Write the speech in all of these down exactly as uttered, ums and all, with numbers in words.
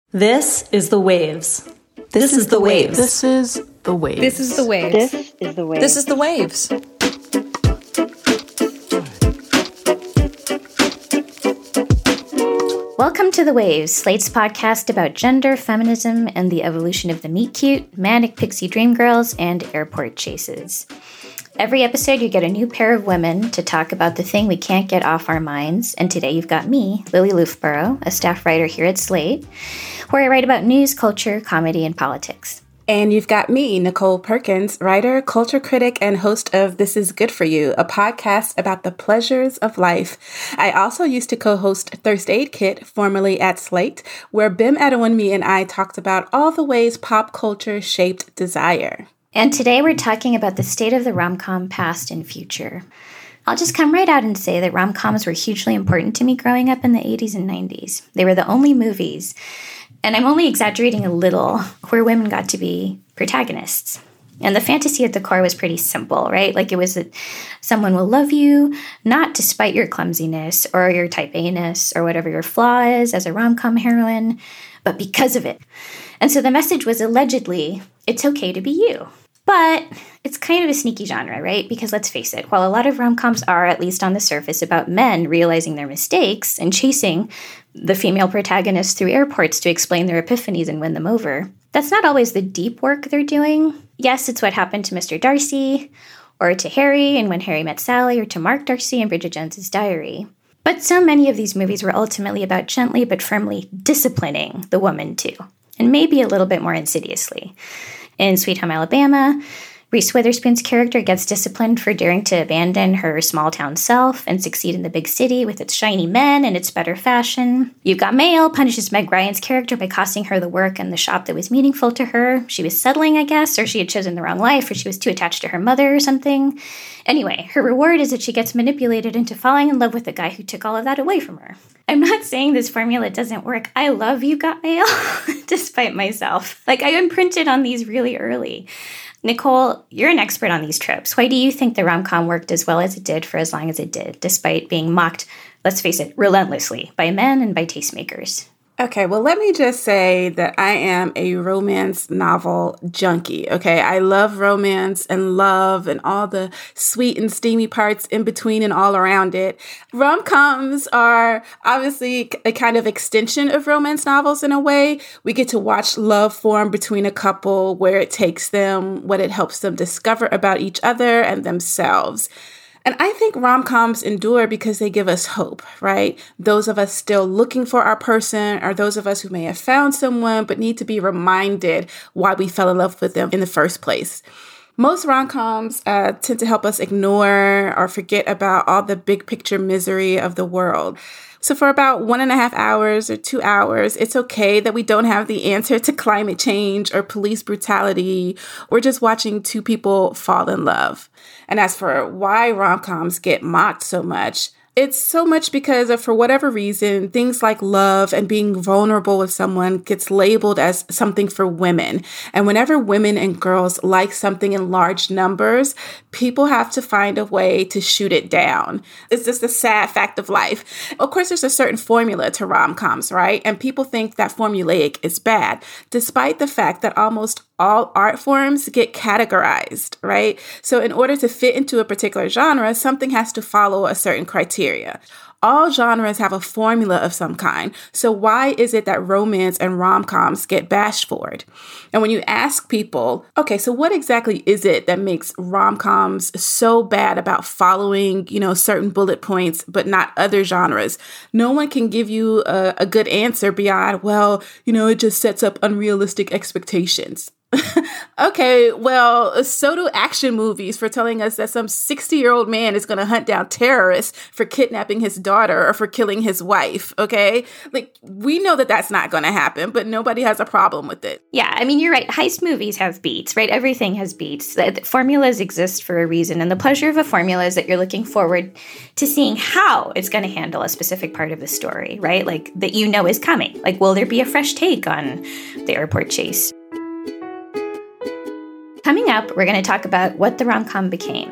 This is The Waves. This is The Waves. This is The Waves. This is The Waves. This is The Waves. This is The Waves. Welcome to The Waves, Slate's podcast about gender, feminism, and the evolution of the meet-cute, manic pixie dream girls, and airport chases. Every episode, you get a new pair of women to talk about the thing we can't get off our minds. And today you've got me, Lily Loofborough, a staff writer here at Slate, where I write about news, culture, comedy, and politics. And you've got me, Nicole Perkins, writer, culture critic, and host of This Is Good For You, a podcast about the pleasures of life. I also used to co-host Thirst Aid Kit, formerly at Slate, where Bim Adewunmi and I talked about all the ways pop culture shaped desire. And today we're talking about the state of the rom-com past and future. I'll just come right out and say that rom-coms were hugely important to me growing up in the eighties and nineties. They were the only movies, and I'm only exaggerating a little, where women got to be protagonists. And the fantasy at the core was pretty simple, right? Like it was that someone will love you, not despite your clumsiness or your type A-ness or whatever your flaw is as a rom-com heroine, but because of it. And so the message was allegedly, it's okay to be you. But it's kind of a sneaky genre, right? Because let's face it, while a lot of rom-coms are, at least on the surface, about men realizing their mistakes and chasing the female protagonists through airports to explain their epiphanies and win them over, that's not always the deep work they're doing. Yes, it's what happened to Mister Darcy, or to Harry in When Harry Met Sally, or to Mark Darcy in Bridget Jones's Diary. But so many of these movies were ultimately about gently but firmly disciplining the woman too, and maybe a little bit more insidiously. In Sweet Home Alabama, Reese Witherspoon's character gets disciplined for daring to abandon her small-town self and succeed in the big city with its shiny men and its better fashion. You've Got Mail punishes Meg Ryan's character by costing her the work and the shop that was meaningful to her. She was settling, I guess, or she had chosen the wrong life, or she was too attached to her mother or something. Anyway, her reward is that she gets manipulated into falling in love with the guy who took all of that away from her. I'm not saying this formula doesn't work. I love You've Got Mail, despite myself. Like, I imprinted on these really early. Nicole, you're an expert on these tropes. Why do you think the rom-com worked as well as it did for as long as it did, despite being mocked, let's face it, relentlessly by men and by tastemakers? Okay, well, let me just say that I am a romance novel junkie, okay? I love romance and love and all the sweet and steamy parts in between and all around it. Rom-coms are obviously a kind of extension of romance novels in a way. We get to watch love form between a couple, where it takes them, what it helps them discover about each other and themselves. And I think rom-coms endure because they give us hope, right? Those of us still looking for our person, or those of us who may have found someone but need to be reminded why we fell in love with them in the first place. Most rom-coms uh, tend to help us ignore or forget about all the big picture misery of the world. So for about one and a half hours or two hours, it's okay that we don't have the answer to climate change or police brutality. We're just watching two people fall in love. And as for why rom-coms get mocked so much, it's so much because of, for whatever reason, things like love and being vulnerable with someone gets labeled as something for women. And whenever women and girls like something in large numbers, people have to find a way to shoot it down. It's just a sad fact of life. Of course, there's a certain formula to rom-coms, right? And people think that formulaic is bad, despite the fact that almost all art forms get categorized, right? So in order to fit into a particular genre, something has to follow a certain criteria. All genres have a formula of some kind. So why is it that romance and rom-coms get bashed for it? And when you ask people, okay, so what exactly is it that makes rom-coms so bad about following, you know, certain bullet points, but not other genres? No one can give you a, a good answer beyond, well, you know, it just sets up unrealistic expectations. Okay, well, so do action movies for telling us that some sixty-year-old man is going to hunt down terrorists for kidnapping his daughter or for killing his wife, okay? Like, we know that that's not going to happen, but nobody has a problem with it. Yeah, I mean, you're right. Heist movies have beats, right? Everything has beats. The formulas exist for a reason, and the pleasure of a formula is that you're looking forward to seeing how it's going to handle a specific part of the story, right? Like, that you know is coming. Like, will there be a fresh take on the airport chase? Coming up, we're going to talk about what the rom-com became.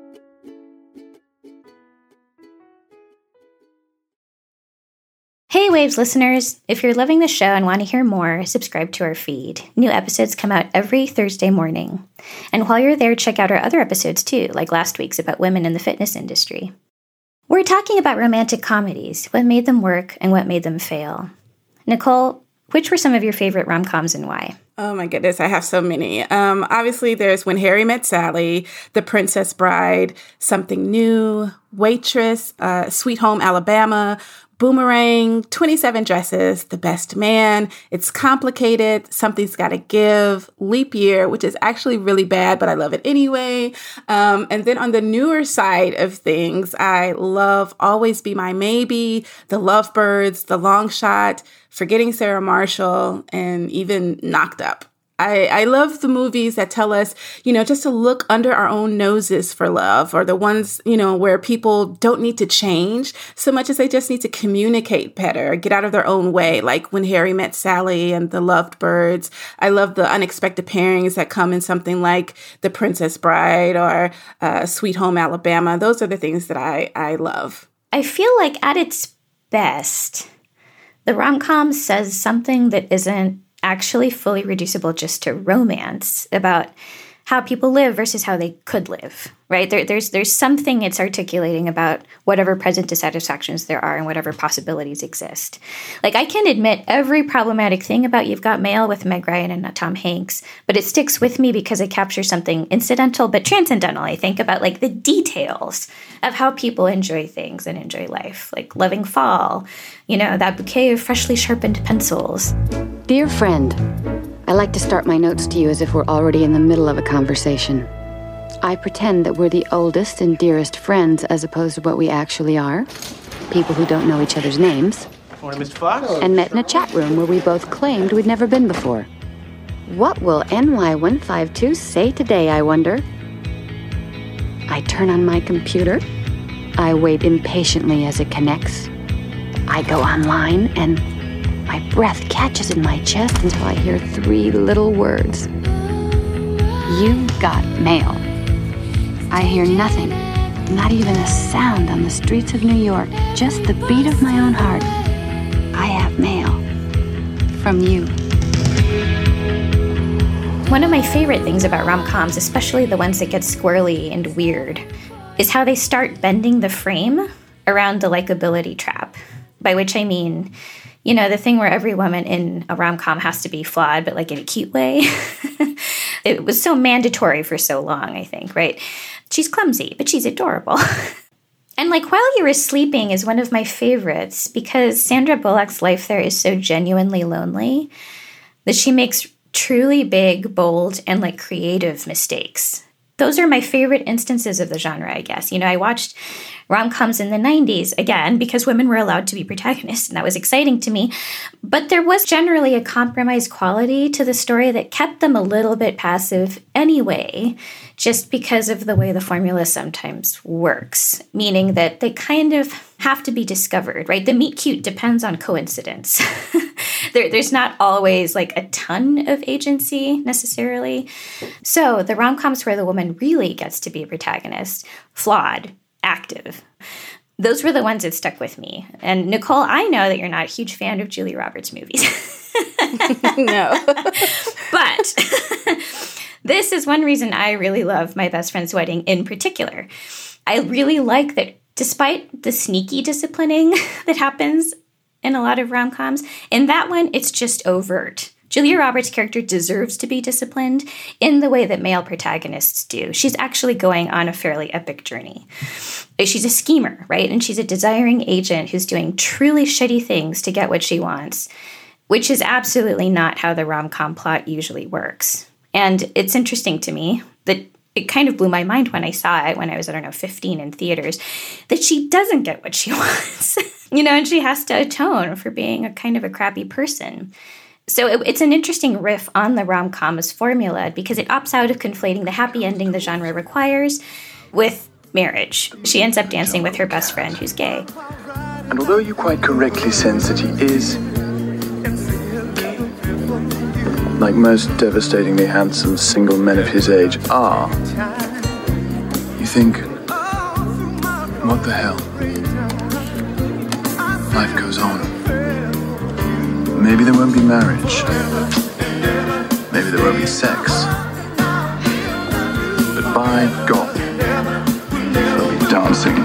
Hey, Waves listeners, if you're loving the show and want to hear more, subscribe to our feed. New episodes come out every Thursday morning. And while you're there, check out our other episodes too, like last week's about women in the fitness industry. We're talking about romantic comedies, what made them work and what made them fail. Nicole, which were some of your favorite rom-coms and why? Oh my goodness, I have so many. Um, obviously, there's When Harry Met Sally, The Princess Bride, Something New, Waitress, uh, Sweet Home Alabama, Boomerang, twenty-seven Dresses, The Best Man, It's Complicated, Something's Gotta Give, Leap Year, which is actually really bad, but I love it anyway. Um, and then on the newer side of things, I love Always Be My Maybe, The Lovebirds, The Long Shot, Forgetting Sarah Marshall, and even Knocked Up. I, I love the movies that tell us, you know, just to look under our own noses for love, or the ones, you know, where people don't need to change so much as they just need to communicate better, get out of their own way, like When Harry Met Sally and The Lovebirds. I love the unexpected pairings that come in something like The Princess Bride or uh, Sweet Home Alabama. Those are the things that I, I love. I feel like at its best, the rom-com says something that isn't actually fully reducible just to romance about how people live versus how they could live, right? There, there's there's something it's articulating about whatever present dissatisfactions there are and whatever possibilities exist. Like, I can admit every problematic thing about You've Got Mail with Meg Ryan and Tom Hanks, but it sticks with me because it captures something incidental but transcendental, I think, about like the details of how people enjoy things and enjoy life, like loving fall, you know, that bouquet of freshly sharpened pencils. Dear friend, I like to start my notes to you as if we're already in the middle of a conversation. I pretend that we're the oldest and dearest friends as opposed to what we actually are. People who don't know each other's names. Morning, Mister Fox. And met in a chat room where we both claimed we'd never been before. What will N Y one five two say today, I wonder? I turn on my computer. I wait impatiently as it connects. I go online and my breath catches in my chest until I hear three little words. You got mail. I hear nothing, not even a sound on the streets of New York, just the beat of my own heart. I have mail. From you. One of my favorite things about rom-coms, especially the ones that get squirrely and weird, is how they start bending the frame around the likability trap, by which I mean, you know, the thing where every woman in a rom-com has to be flawed, but like in a cute way. It was so mandatory for so long, I think, right? She's clumsy, but she's adorable. And like While You Were Sleeping is one of my favorites because Sandra Bullock's life there is so genuinely lonely that she makes truly big, bold, and like creative mistakes. Those are my favorite instances of the genre, I guess. You know, I watched rom-coms in the nineties, again, because women were allowed to be protagonists, and that was exciting to me. But there was generally a compromised quality to the story that kept them a little bit passive anyway, just because of the way the formula sometimes works, meaning that they kind of have to be discovered, right? The meet cute depends on coincidence. there, there's not always like a ton of agency necessarily. So the rom-coms where the woman really gets to be a protagonist, flawed, active, those were the ones that stuck with me. And Nicole, I know that you're not a huge fan of Julia Roberts movies. No. But this is one reason I really love My Best Friend's Wedding in particular. I really like that despite the sneaky disciplining that happens in a lot of rom-coms, in that one, it's just overt. Julia Roberts' character deserves to be disciplined in the way that male protagonists do. She's actually going on a fairly epic journey. She's a schemer, right? And she's a desiring agent who's doing truly shitty things to get what she wants, which is absolutely not how the rom-com plot usually works. And it's interesting to me that it kind of blew my mind when I saw it when I was, I don't know, fifteen in theaters, that she doesn't get what she wants. You know, and she has to atone for being a kind of a crappy person. So it, it's an interesting riff on the rom-com's formula because it opts out of conflating the happy ending the genre requires with marriage. She ends up dancing with her best friend who's gay. And although you quite correctly sense that he is, like most devastatingly handsome single men of his age are, you think, what the hell? Life goes on. Maybe there won't be marriage. Maybe there won't be sex. But by God, there'll be dancing.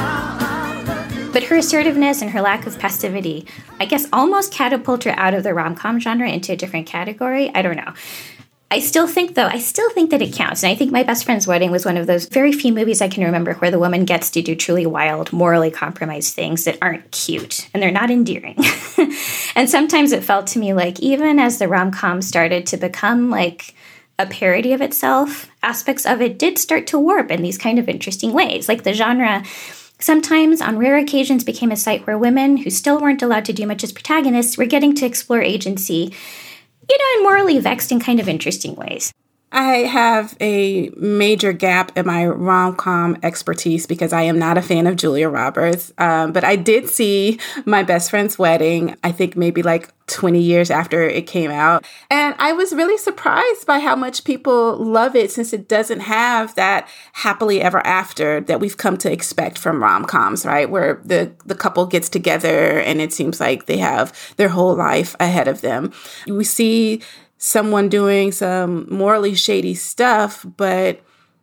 But her assertiveness and her lack of passivity, I guess, almost catapult her out of the rom-com genre into a different category. I don't know. I still think, though, I still think that it counts. And I think My Best Friend's Wedding was one of those very few movies I can remember where the woman gets to do truly wild, morally compromised things that aren't cute and they're not endearing. And sometimes it felt to me like even as the rom-com started to become like a parody of itself, aspects of it did start to warp in these kind of interesting ways. Like the genre sometimes, on rare occasions, became a site where women who still weren't allowed to do much as protagonists were getting to explore agency, you know, in morally vexed and kind of interesting ways. I have a major gap in my rom-com expertise because I am not a fan of Julia Roberts. Um, but I did see My Best Friend's Wedding, I think maybe like twenty years after it came out. And I was really surprised by how much people love it since it doesn't have that happily ever after that we've come to expect from rom-coms, right? Where the, the couple gets together and it seems like they have their whole life ahead of them. We see someone doing some morally shady stuff, but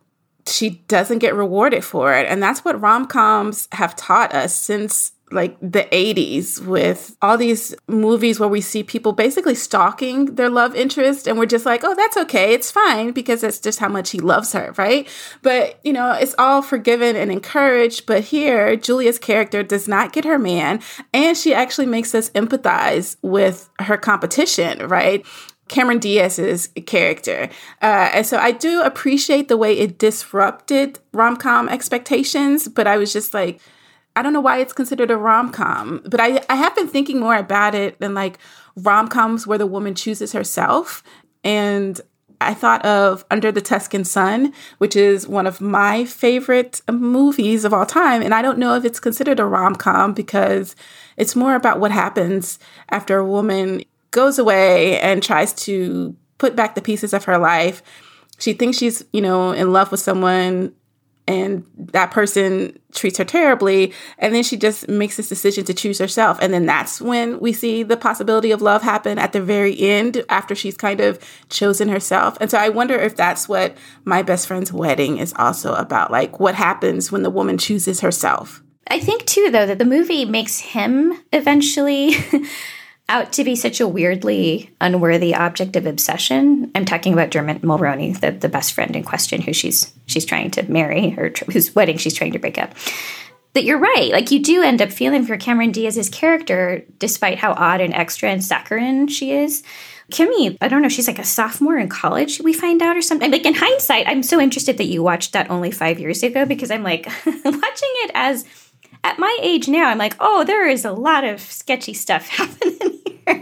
she doesn't get rewarded for it. And that's what rom-coms have taught us since like the eighties, with all these movies where we see people basically stalking their love interest and we're just like, oh, that's okay. It's fine because that's just how much he loves her, right? But, you know, it's all forgiven and encouraged. But here, Julia's character does not get her man, and she actually makes us empathize with her competition, right? Cameron Diaz's character. Uh, and so I do appreciate the way it disrupted rom-com expectations, but I was just like, I don't know why it's considered a rom-com, but I, I have been thinking more about it than like rom-coms where the woman chooses herself. And I thought of Under the Tuscan Sun, which is one of my favorite movies of all time. And I don't know if it's considered a rom-com because it's more about what happens after a woman goes away and tries to put back the pieces of her life. She thinks she's, you know, in love with someone and that person treats her terribly. And then she just makes this decision to choose herself. And then that's when we see the possibility of love happen at the very end after she's kind of chosen herself. And so I wonder if that's what My Best Friend's Wedding is also about, like what happens when the woman chooses herself. I think, too, though, that the movie makes him eventually out to be such a weirdly unworthy object of obsession. I'm talking about Dermot Mulroney, the, the best friend in question, who she's she's trying to marry, or tr- whose wedding she's trying to break up. That you're right. Like, you do end up feeling for Cameron Diaz's character, despite how odd and extra and saccharine she is. Kimmy, I don't know, she's like a sophomore in college, we find out, or something. Like, in hindsight, I'm so interested that you watched that only five years ago, because I'm like, watching it as, at my age now, I'm like, oh, there is a lot of sketchy stuff happening here.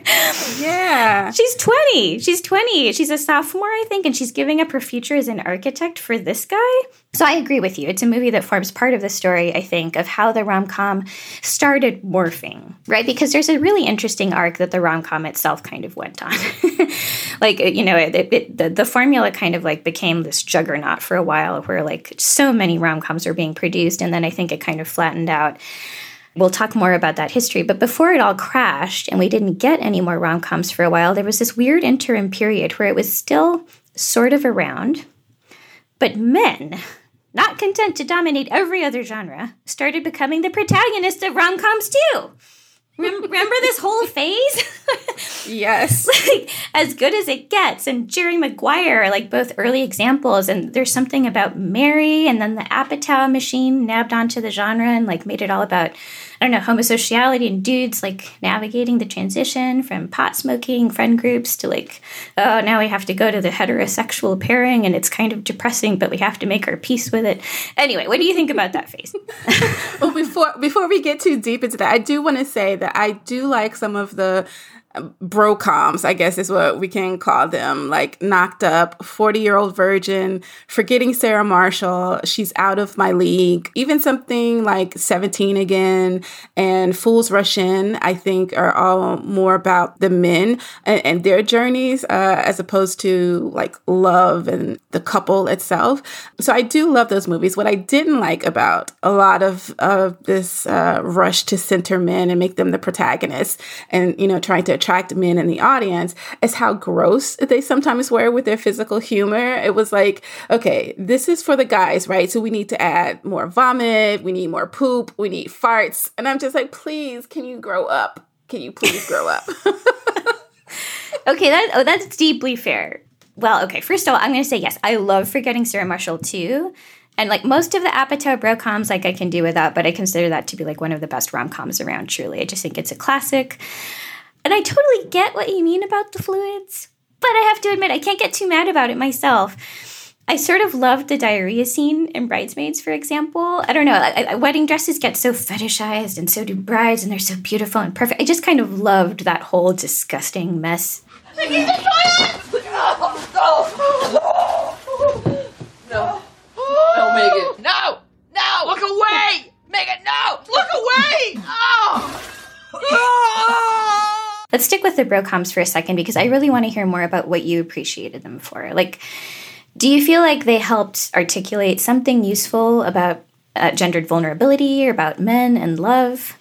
Yeah. She's twenty. She's twenty. She's a sophomore, I think, and she's giving up her future as an architect for this guy. So I agree with you. It's a movie that forms part of the story, I think, of how the rom-com started morphing, right? Because there's a really interesting arc that the rom-com itself kind of went on. Like, you know, it, it, the, the formula kind of like became this juggernaut for a while where like so many rom-coms are being produced. And then I think it kind of flattened out. We'll talk more about that history. But before it all crashed and we didn't get any more rom-coms for a while, there was this weird interim period where it was still sort of around. But men, not content to dominate every other genre, started becoming the protagonists of rom-coms too. Remember this whole phase? Yes. Like, as good as it gets. And Jerry Maguire are like both early examples. And there's something about Mary, and then the Apatow machine nabbed onto the genre and like made it all about, I don't know, homosexuality and dudes like navigating the transition from pot smoking friend groups to like, oh, now we have to go to the heterosexual pairing and it's kind of depressing, but we have to make our peace with it. Anyway, what do you think about that phase? Well, before before we get too deep into that, I do want to say that I do like some of the brocoms, I guess is what we can call them, like Knocked Up, forty-Year-Old Virgin, Forgetting Sarah Marshall, She's Out of My League, even something like seventeen Again and Fools Rush In, I think are all more about the men and, and their journeys uh, as opposed to like love and the couple itself. So I do love those movies. What I didn't like about a lot of, of this uh, rush to center men and make them the protagonists and, you know, trying to attract men in the audience is how gross they sometimes were with their physical humor. It was like, okay, this is for the guys, right? So we need to add more vomit, we need more poop, we need farts. And I'm just like, please, can you grow up? Can you please grow up? Okay, that, oh, that's deeply fair. Well, okay, first of all, I'm going to say yes. I love Forgetting Sarah Marshall too. And like most of the Apatow bro-coms, like I can do without, but I consider that to be like one of the best rom-coms around, truly. I just think it's a classic. And I totally get what you mean about the fluids, but I have to admit, I can't get too mad about it myself. I sort of loved the diarrhea scene in Bridesmaids, for example. I don't know, I, I, wedding dresses get so fetishized, and so do brides, and they're so beautiful and perfect. I just kind of loved that whole disgusting mess. I need the toilet! No! No. No, Megan. No! No! Look away! Megan, no! Look away! Oh! Let's stick with the bro-coms for a second, because I really want to hear more about what you appreciated them for. Like, do you feel like they helped articulate something useful about uh, gendered vulnerability, or about men and love?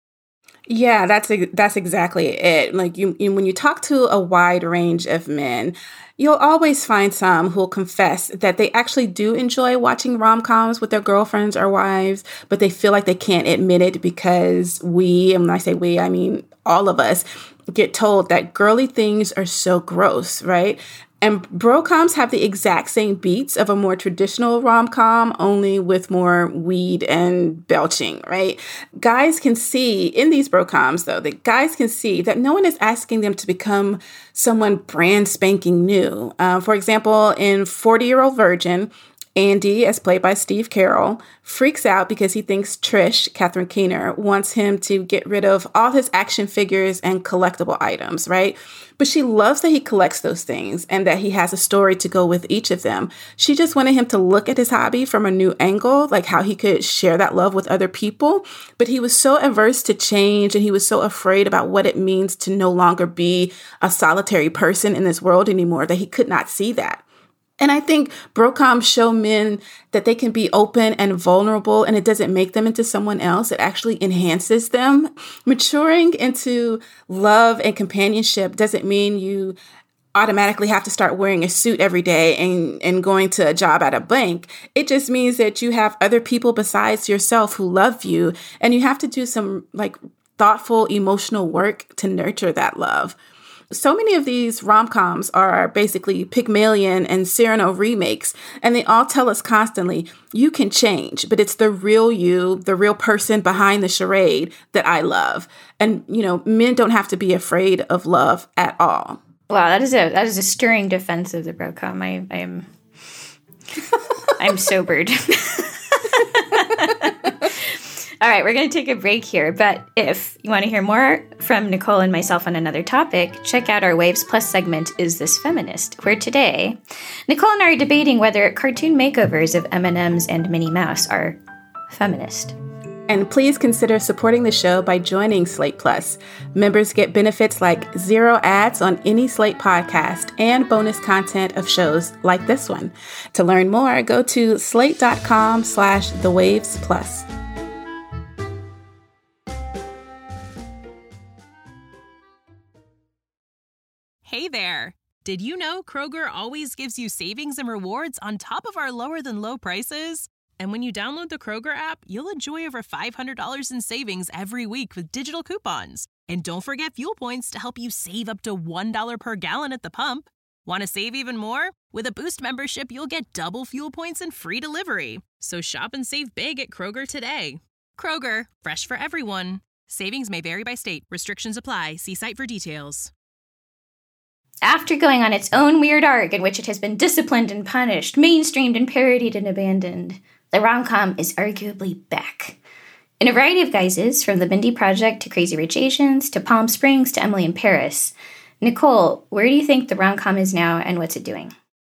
Yeah, that's that's exactly it. Like you, you, when you talk to a wide range of men, you'll always find some who'll confess that they actually do enjoy watching rom-coms with their girlfriends or wives, but they feel like they can't admit it because we, and when I say we, I mean all of us, get told that girly things are so gross, right? And bro-coms have the exact same beats of a more traditional rom-com, only with more weed and belching, right? Guys can see, in these bro-coms though, that guys can see that no one is asking them to become someone brand spanking new. Uh, for example, in forty-Year-Old Virgin, Andy, as played by Steve Carell, freaks out because he thinks Trish, Catherine Keener, wants him to get rid of all his action figures and collectible items, right? But she loves that he collects those things and that he has a story to go with each of them. She just wanted him to look at his hobby from a new angle, like how he could share that love with other people. But he was so averse to change, and he was so afraid about what it means to no longer be a solitary person in this world anymore, that he could not see that. And I think bro-coms show men that they can be open and vulnerable, and it doesn't make them into someone else. It actually enhances them. Maturing into love and companionship doesn't mean you automatically have to start wearing a suit every day and, and going to a job at a bank. It just means that you have other people besides yourself who love you, and you have to do some like thoughtful, emotional work to nurture that love. So many of these rom-coms are basically Pygmalion and Cyrano remakes, and they all tell us constantly, you can change, but it's the real you, the real person behind the charade that I love. And, you know, men don't have to be afraid of love at all. Wow, that is a that is a stirring defense of the bro-com. I, I am I'm sobered. All right, we're going to take a break here, but if you want to hear more from Nicole and myself on another topic, check out our Waves Plus segment, Is This Feminist?, where today, Nicole and I are debating whether cartoon makeovers of M and M's and Minnie Mouse are feminist. And please consider supporting the show by joining Slate Plus. Members get benefits like zero ads on any Slate podcast and bonus content of shows like this one. To learn more, go to slate.com slash the waves plus. Hey there! Did you know Kroger always gives you savings and rewards on top of our lower-than-low prices? And when you download the Kroger app, you'll enjoy over five hundred dollars in savings every week with digital coupons. And don't forget fuel points to help you save up to one dollar per gallon at the pump. Want to save even more? With a Boost membership, you'll get double fuel points and free delivery. So shop and save big at Kroger today. Kroger, fresh for everyone. Savings may vary by state. Restrictions apply. See site for details. After going on its own weird arc in which it has been disciplined and punished, mainstreamed and parodied and abandoned, the rom-com is arguably back. In a variety of guises, from the Mindy Project to Crazy Rich Asians to Palm Springs to Emily in Paris. Nicole, where do you think the rom-com is now, and what's it doing?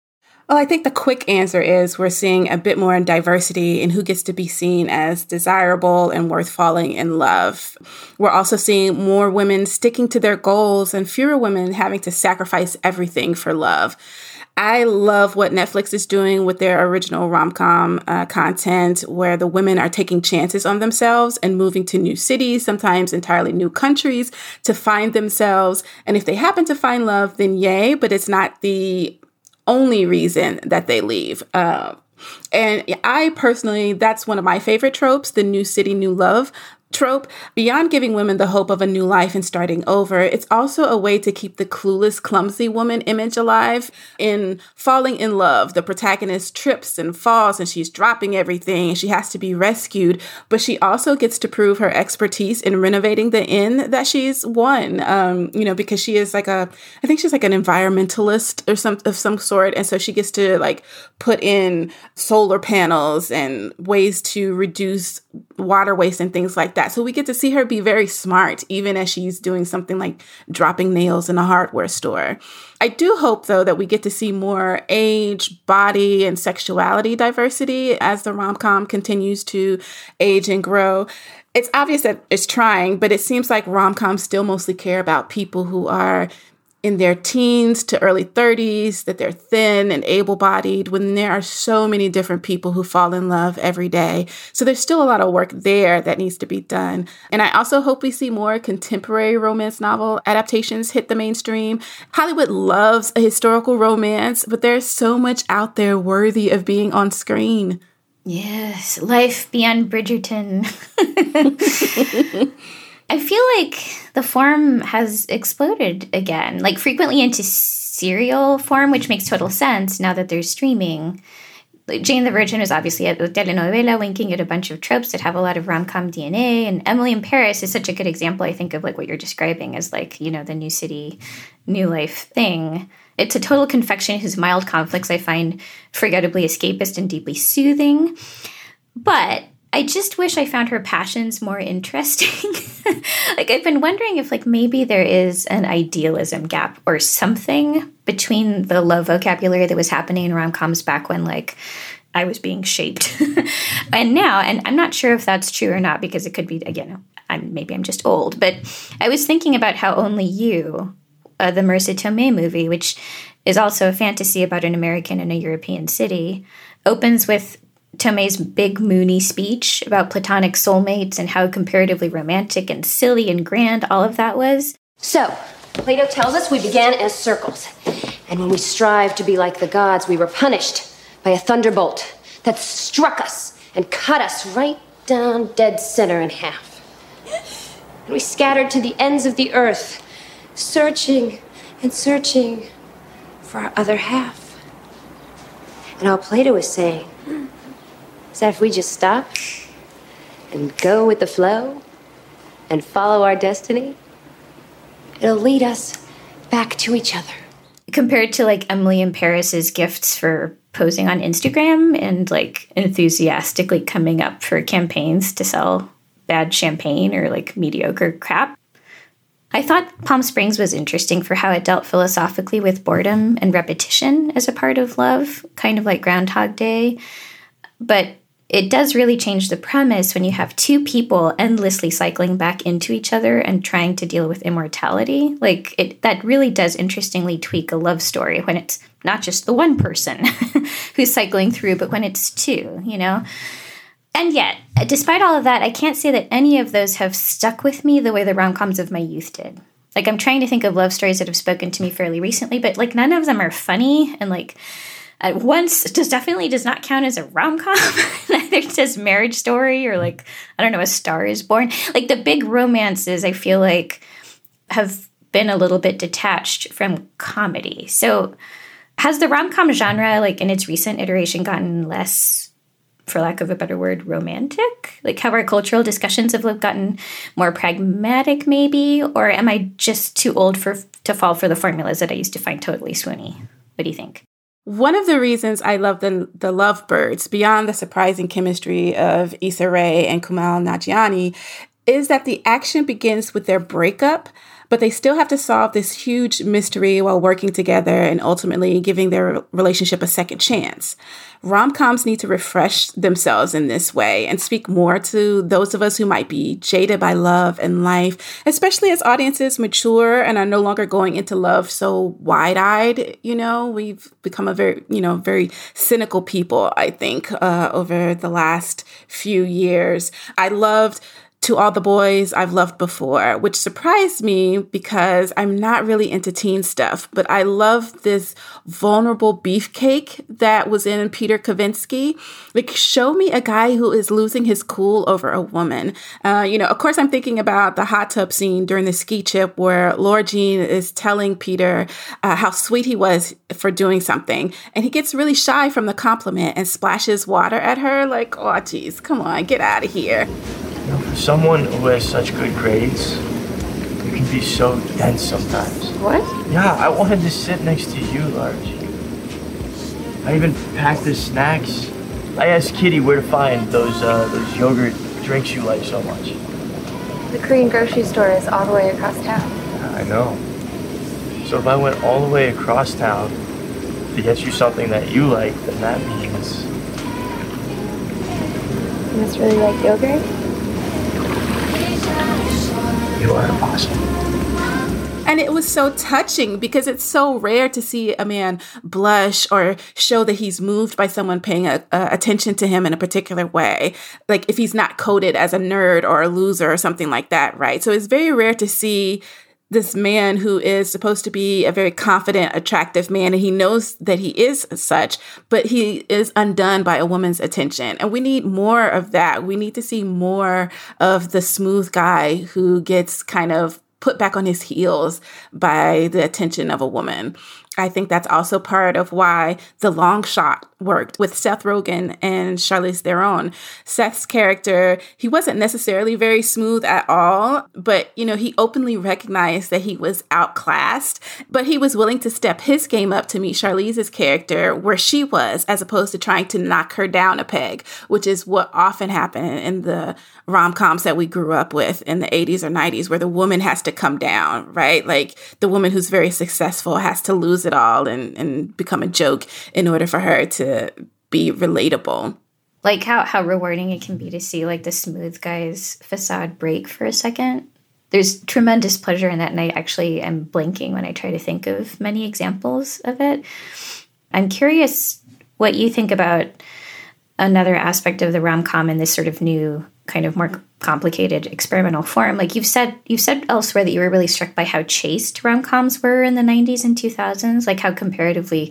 Well, I think the quick answer is we're seeing a bit more diversity in who gets to be seen as desirable and worth falling in love. We're also seeing more women sticking to their goals and fewer women having to sacrifice everything for love. I love what Netflix is doing with their original rom-com uh, content, where the women are taking chances on themselves and moving to new cities, sometimes entirely new countries, to find themselves. And if they happen to find love, then yay, but it's not the only reason that they leave. Uh, and I personally, that's one of my favorite tropes, the new city, new love trope. Beyond giving women the hope of a new life and starting over, it's also a way to keep the clueless, clumsy woman image alive. In Falling in Love, the protagonist trips and falls and she's dropping everything and she has to be rescued, but she also gets to prove her expertise in renovating the inn that she's won, um, you know, because she is like a, I think she's like an environmentalist or some of some sort. And so she gets to like put in solar panels and ways to reduce water waste and things like that. So we get to see her be very smart, even as she's doing something like dropping nails in a hardware store. I do hope, though, that we get to see more age, body, and sexuality diversity as the rom-com continues to age and grow. It's obvious that it's trying, but it seems like rom-coms still mostly care about people who are in their teens to early thirties, that they're thin and able-bodied, when there are so many different people who fall in love every day. So there's still a lot of work there that needs to be done. And I also hope we see more contemporary romance novel adaptations hit the mainstream. Hollywood loves a historical romance, but there's so much out there worthy of being on screen. Yes, Life Beyond Bridgerton. I feel like the form has exploded again, like frequently into serial form, which makes total sense now that there's streaming. Like Jane the Virgin is obviously a telenovela winking at a bunch of tropes that have a lot of rom-com D N A, and Emily in Paris is such a good example, I think, of like what you're describing as like, you know, the new city, new life thing. It's a total confection whose mild conflicts I find forgettably escapist and deeply soothing. But I just wish I found her passions more interesting. Like, I've been wondering if, like, maybe there is an idealism gap or something between the love vocabulary that was happening in rom-coms back when, like, I was being shaped. And now, and I'm not sure if that's true or not, because it could be, again, I'm maybe I'm just old, but I was thinking about how Only You, uh, the Marissa Tomei movie, which is also a fantasy about an American in a European city, opens with Tomei's big Mooney speech about platonic soulmates and how comparatively romantic and silly and grand all of that was. So, Plato tells us we began as circles. And when we strived to be like the gods, we were punished by a thunderbolt that struck us and cut us right down dead center in half. And we scattered to the ends of the earth, searching and searching for our other half. And all Plato is saying is that if we just stop and go with the flow and follow our destiny, it'll lead us back to each other. Compared to like Emily in Paris's gifts for posing on Instagram and like enthusiastically coming up for campaigns to sell bad champagne or like mediocre crap. I thought Palm Springs was interesting for how it dealt philosophically with boredom and repetition as a part of love, kind of like Groundhog Day. But it does really change the premise when you have two people endlessly cycling back into each other and trying to deal with immortality. Like, it, that really does interestingly tweak a love story when it's not just the one person who's cycling through, but when it's two, you know? And yet, despite all of that, I can't say that any of those have stuck with me the way the rom-coms of my youth did. Like, I'm trying to think of love stories that have spoken to me fairly recently, but, like, none of them are funny, and, like, at once just definitely does not count as a rom-com. Neither does Marriage Story or, like, I don't know, A Star is Born. Like, the big romances, I feel like, have been a little bit detached from comedy. So has the rom-com genre, like, in its recent iteration gotten less, for lack of a better word, romantic? Like, have our cultural discussions have gotten more pragmatic, maybe? Or am I just too old for to fall for the formulas that I used to find totally swoony? What do you think? One of the reasons I love the the Lovebirds, beyond the surprising chemistry of Issa Rae and Kumail Nanjiani, is that the action begins with their breakup, but they still have to solve this huge mystery while working together and ultimately giving their relationship a second chance. Rom-coms need to refresh themselves in this way and speak more to those of us who might be jaded by love and life, especially as audiences mature and are no longer going into love so wide-eyed. You know, we've become a very, you know, very cynical people, I think, uh, over the last few years. I loved To All the Boys I've Loved Before, which surprised me because I'm not really into teen stuff, but I love this vulnerable beefcake that was in Peter Kavinsky. Like, show me a guy who is losing his cool over a woman. Uh, you know, of course, I'm thinking about the hot tub scene during the ski trip where Laura Jean is telling Peter uh, how sweet he was for doing something, and he gets really shy from the compliment and splashes water at her. Like, oh, geez, come on, get out of here. You know, for someone who has such good grades, you can be so dense sometimes. What? Yeah, I wanted to sit next to you, Large. I even packed the snacks. I asked Kitty where to find those uh, those yogurt drinks you like so much. The Korean grocery store is all the way across town. Yeah, I know. So if I went all the way across town to get you something that you like, then that means... You must really like yogurt? You are awesome. And it was so touching because it's so rare to see a man blush or show that he's moved by someone paying a, a attention to him in a particular way. Like if he's not coded as a nerd or a loser or something like that, right? So it's very rare to see this man who is supposed to be a very confident, attractive man, and he knows that he is such, but he is undone by a woman's attention. And we need more of that. We need to see more of the smooth guy who gets kind of put back on his heels by the attention of a woman. I think that's also part of why The Long Shot worked with Seth Rogen and Charlize Theron. Seth's character, he wasn't necessarily very smooth at all, but, you know, he openly recognized that he was outclassed, but he was willing to step his game up to meet Charlize's character where she was, as opposed to trying to knock her down a peg, which is what often happened in the rom-coms that we grew up with in the eighties or nineties, where the woman has to come down, right? Like the woman who's very successful has to lose it all and, and become a joke in order for her to be relatable. Like how, how rewarding it can be to see like the smooth guy's facade break for a second. There's tremendous pleasure in that, and I actually am blanking when I try to think of many examples of it. I'm curious what you think about another aspect of the rom-com in this sort of new kind of more complicated experimental form. Like you've said, you've said elsewhere that you were really struck by how chaste rom-coms were in the nineties and two thousands, like how comparatively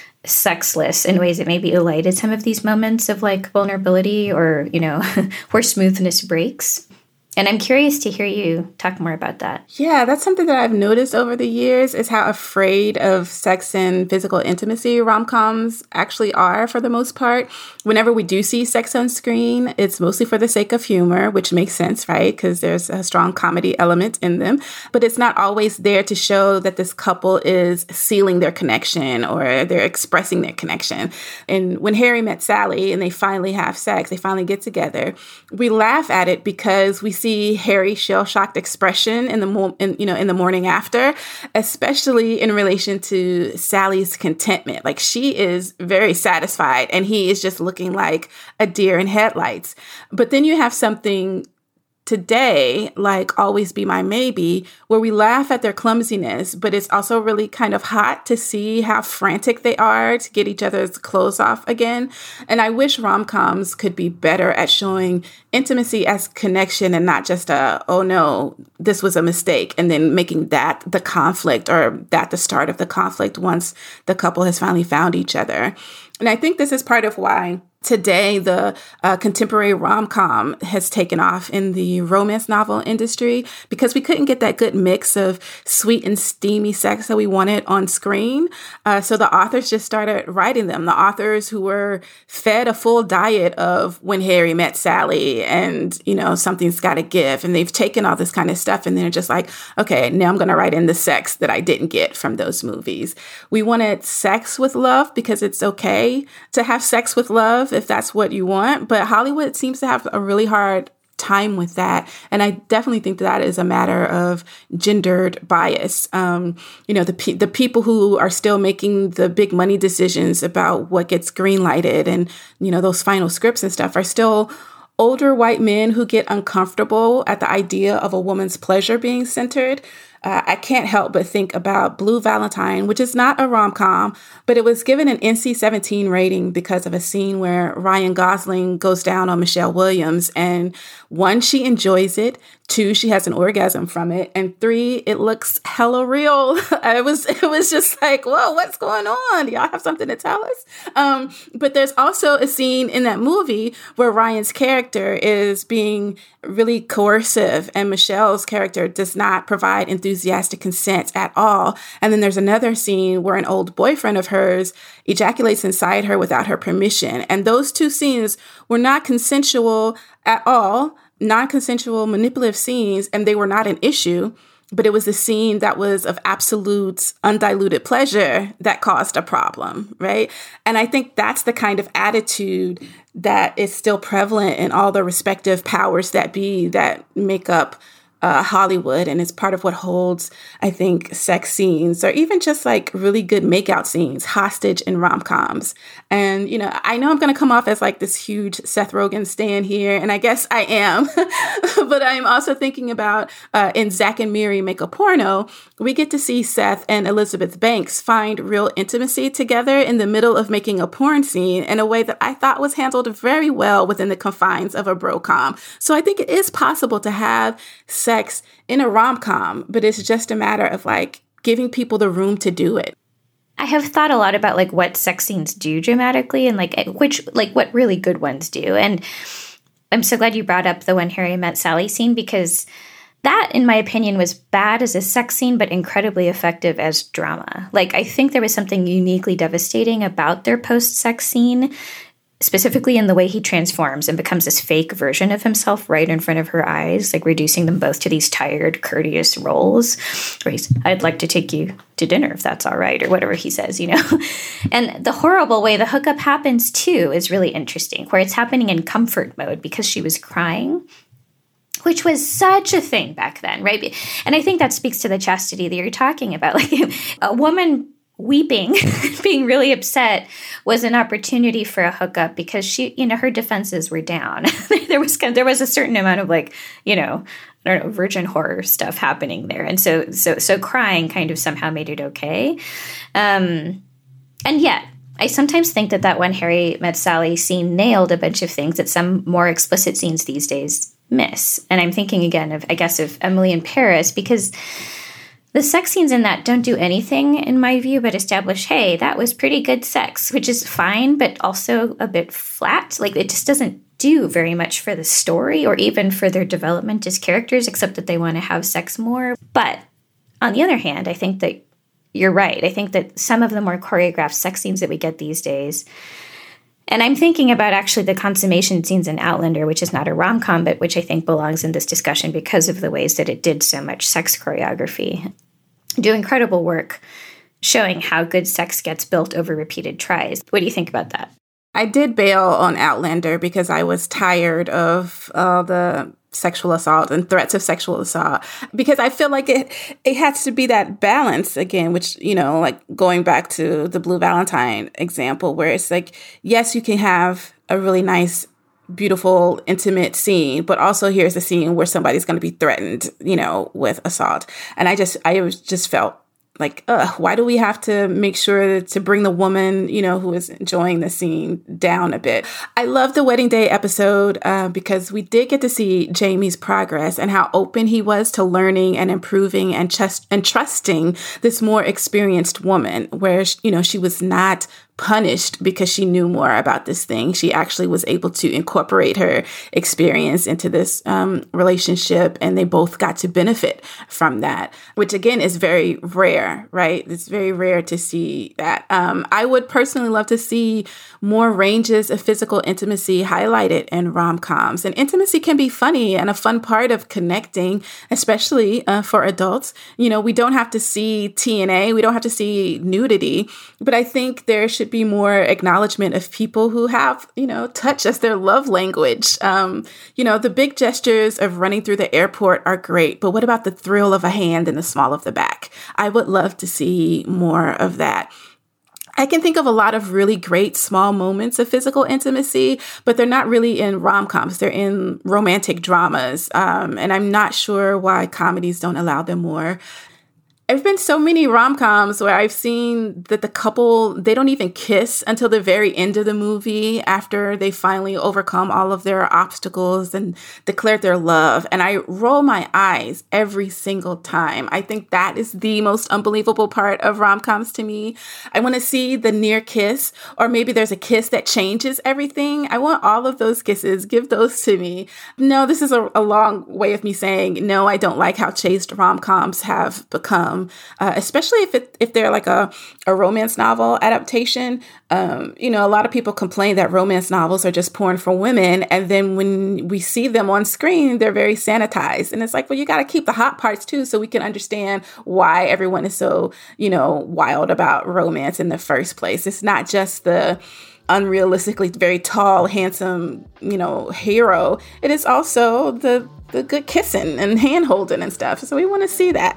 sexless in ways that maybe elided some of these moments of like vulnerability or, you know, where smoothness breaks. And I'm curious to hear you talk more about that. Yeah, that's something that I've noticed over the years is how afraid of sex and physical intimacy rom-coms actually are for the most part. Whenever we do see sex on screen, it's mostly for the sake of humor, which makes sense, right? Because there's a strong comedy element in them. But it's not always there to show that this couple is sealing their connection or they're expressing their connection. And when Harry met Sally and they finally have sex, they finally get together, we laugh at it because we see see Harry's shell-shocked expression in the mo- in, you know in the morning after, especially in relation to Sally's contentment. Like she is very satisfied, and he is just looking like a deer in headlights. But then you have something today, like Always Be My Maybe, where we laugh at their clumsiness, but it's also really kind of hot to see how frantic they are to get each other's clothes off again. And I wish rom-coms could be better at showing intimacy as connection and not just a, oh no, this was a mistake, and then making that the conflict or that the start of the conflict once the couple has finally found each other. And I think this is part of why today, the uh, contemporary rom-com has taken off in the romance novel industry because we couldn't get that good mix of sweet and steamy sex that we wanted on screen. Uh, so the authors just started writing them. The authors who were fed a full diet of When Harry Met Sally and, you know, Something's Gotta Give. And they've taken all this kind of stuff and they're just like, okay, now I'm going to write in the sex that I didn't get from those movies. We wanted sex with love because it's okay to have sex with love if that's what you want. But Hollywood seems to have a really hard time with that. And I definitely think that is a matter of gendered bias. Um, you know, the pe- the people who are still making the big money decisions about what gets greenlighted and, you know, those final scripts and stuff are still older white men who get uncomfortable at the idea of a woman's pleasure being centered. Uh, I can't help but think about Blue Valentine, which is not a rom-com, but it was given an N C seventeen rating because of a scene where Ryan Gosling goes down on Michelle Williams. And one, she enjoys it. Two, she has an orgasm from it. And three, it looks hella real. I was, it was just like, whoa, what's going on? Y'all have something to tell us? Um, but there's also a scene in that movie where Ryan's character is being really coercive and Michelle's character does not provide enthusiastic consent at all. And then there's another scene where an old boyfriend of hers ejaculates inside her without her permission. And those two scenes were not consensual at all. Non-consensual manipulative scenes, and they were not an issue, but it was the scene that was of absolute undiluted pleasure that caused a problem, right? And I think that's the kind of attitude that is still prevalent in all the respective powers that be that make up Uh, Hollywood, and it's part of what holds, I think, sex scenes or even just like really good makeout scenes hostage in rom-coms. And, you know, I know I'm going to come off as like this huge Seth Rogen stan here, and I guess I am, but I'm also thinking about uh, in Zack and Miri Make a Porno, we get to see Seth and Elizabeth Banks find real intimacy together in the middle of making a porn scene in a way that I thought was handled very well within the confines of a bro-com. So I think it is possible to have sex in a rom-com, but it's just a matter of like giving people the room to do it. I have thought a lot about like what sex scenes do dramatically and like which like what really good ones do. And I'm so glad you brought up the When Harry Met Sally scene, because that, in my opinion, was bad as a sex scene, but incredibly effective as drama. Like, I think there was something uniquely devastating about their post-sex scene, specifically in the way he transforms and becomes this fake version of himself right in front of her eyes, like reducing them both to these tired, courteous roles. Where he's, I'd like to take you to dinner if that's all right, or whatever he says, you know. And the horrible way the hookup happens, too, is really interesting, where it's happening in comfort mode because she was crying, which was such a thing back then, right? And I think that speaks to the chastity that you're talking about. Like, a woman weeping, being really upset, was an opportunity for a hookup because she, you know, her defenses were down. there was there was a certain amount of like, you know, I don't know, virgin horror stuff happening there, and so so so crying kind of somehow made it okay. Um, and yet, I sometimes think that that When Harry Met Sally scene nailed a bunch of things that some more explicit scenes these days miss. And I'm thinking again of, I guess, of Emily in Paris, because the sex scenes in that don't do anything, in my view, but establish, hey, that was pretty good sex, which is fine, but also a bit flat. Like, it just doesn't do very much for the story or even for their development as characters, except that they want to have sex more. But on the other hand, I think that you're right. I think that some of the more choreographed sex scenes that we get these days, and I'm thinking about actually the consummation scenes in Outlander, which is not a rom-com, but which I think belongs in this discussion because of the ways that it did so much sex choreography, do incredible work showing how good sex gets built over repeated tries. What do you think about that? I did bail on Outlander because I was tired of uh, the sexual assault and threats of sexual assault, because I feel like it it has to be that balance again, which, you know, like going back to the Blue Valentine example, where it's like, yes, you can have a really nice, beautiful, intimate scene, but also here's a scene where somebody's going to be threatened, you know, with assault. And I just, I was just felt like, ugh, why do we have to make sure to bring the woman, you know, who is enjoying the scene down a bit? I love the wedding day episode uh, because we did get to see Jamie's progress and how open he was to learning and improving and trust and trusting this more experienced woman, where, you know, she was not punished because she knew more about this thing. She actually was able to incorporate her experience into this um, relationship, and they both got to benefit from that, which again is very rare, right? It's very rare to see that. Um, I would personally love to see more ranges of physical intimacy highlighted in rom-coms. And intimacy can be funny and a fun part of connecting, especially uh, for adults. You know, we don't have to see T N A, we don't have to see nudity, but I think there should should be more acknowledgement of people who have, you know, touch as their love language. Um, you know, the big gestures of running through the airport are great, but what about the thrill of a hand in the small of the back? I would love to see more of that. I can think of a lot of really great small moments of physical intimacy, but they're not really in rom-coms. They're in romantic dramas. Um, and I'm not sure why comedies don't allow them more. There have been so many rom-coms where I've seen that the couple, they don't even kiss until the very end of the movie after they finally overcome all of their obstacles and declare their love. And I roll my eyes every single time. I think that is the most unbelievable part of rom-coms to me. I want to see the near kiss, or maybe there's a kiss that changes everything. I want all of those kisses. Give those to me. No, this is a, a long way of me saying, no, I don't like how chaste rom-coms have become. Uh, especially if it, if they're like a, a romance novel adaptation. Um, you know, a lot of people complain that romance novels are just porn for women. And then when we see them on screen, they're very sanitized. And it's like, well, you got to keep the hot parts too, so we can understand why everyone is so, you know, wild about romance in the first place. It's not just the unrealistically very tall, handsome, you know, hero. It is also the, the good kissing and hand holding and stuff. So we want to see that.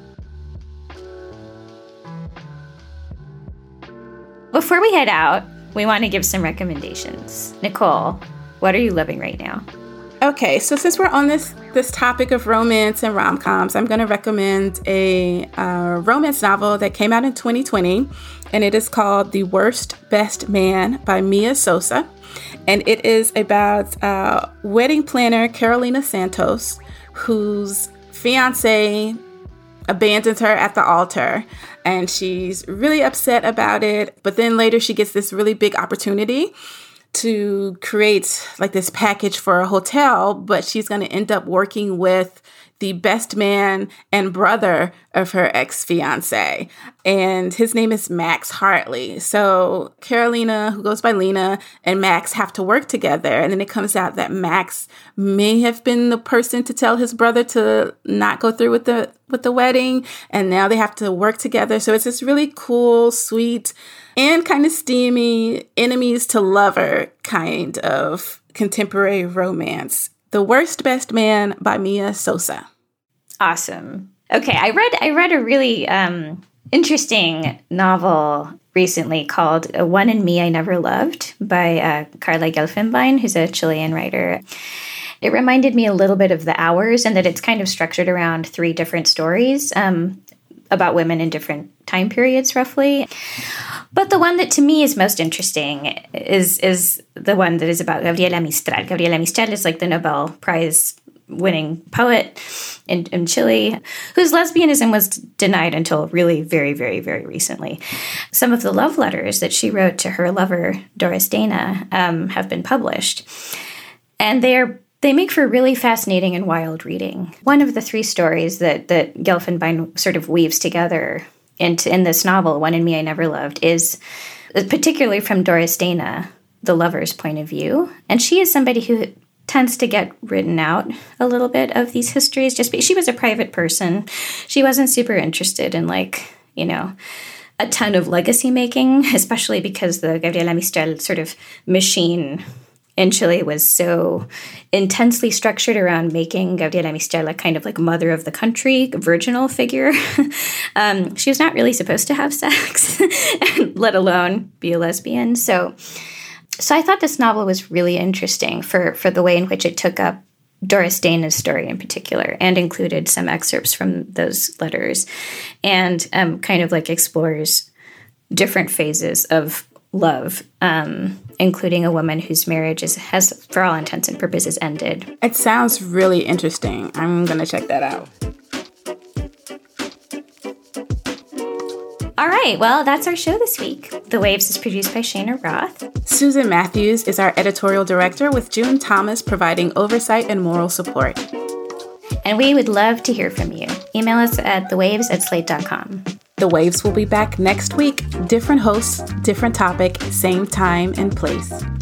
Before we head out, we want to give some recommendations. Nicole, what are you loving right now? Okay, so since we're on this this topic of romance and rom-coms, I'm going to recommend a uh, romance novel that came out in twenty twenty, and it is called The Worst Best Man by Mia Sosa. And it is about uh, wedding planner Carolina Santos, whose fiance abandons her at the altar, and she's really upset about it. But then later she gets this really big opportunity to create like this package for a hotel, but she's going to end up working with the best man and brother of her ex-fiance. And his name is Max Hartley. So Carolina, who goes by Lena, and Max have to work together. And then it comes out that Max may have been the person to tell his brother to not go through with the with the wedding. And now they have to work together. So it's this really cool, sweet, and kind of steamy enemies to lover kind of contemporary romance. The Worst Best Man by Mia Sosa. Awesome. Okay, I read I read a really um, interesting novel recently called One in Me I Never Loved by uh, Carla Gelfenbein, who's a Chilean writer. It reminded me a little bit of The Hours, and that it's kind of structured around three different stories um, about women in different time periods, roughly. But the one that to me is most interesting is is the one that is about Gabriela Mistral. Gabriela Mistral is like the Nobel Prize winning poet in, in Chile, whose lesbianism was denied until really very, very, very recently. Some of the love letters that she wrote to her lover, Doris Dana, um, have been published. And they're They make for really fascinating and wild reading. One of the three stories that, that Gelfenbein sort of weaves together into, in this novel, One in Me I Never Loved, is particularly from Doris Dana, the lover's point of view. And she is somebody who tends to get written out a little bit of these histories. Just because she was a private person. She wasn't super interested in, like, you know, a ton of legacy making, especially because the Gabriela Mistral sort of machine in Chile was so intensely structured around making Gabriela Mistral a kind of like mother of the country, virginal figure. um, she was not really supposed to have sex, let alone be a lesbian. So so I thought this novel was really interesting for, for the way in which it took up Doris Dana's story in particular, and included some excerpts from those letters, and um, kind of like explores different phases of love, um, including a woman whose marriage is, has, for all intents and purposes, ended. It sounds really interesting. I'm going to check that out. All right, well, that's our show this week. The Waves is produced by Shana Roth. Susan Matthews is our editorial director, with June Thomas providing oversight and moral support. And we would love to hear from you. Email us at the waves at slate dot com. The Waves will be back next week. Different hosts, different topic, same time and place.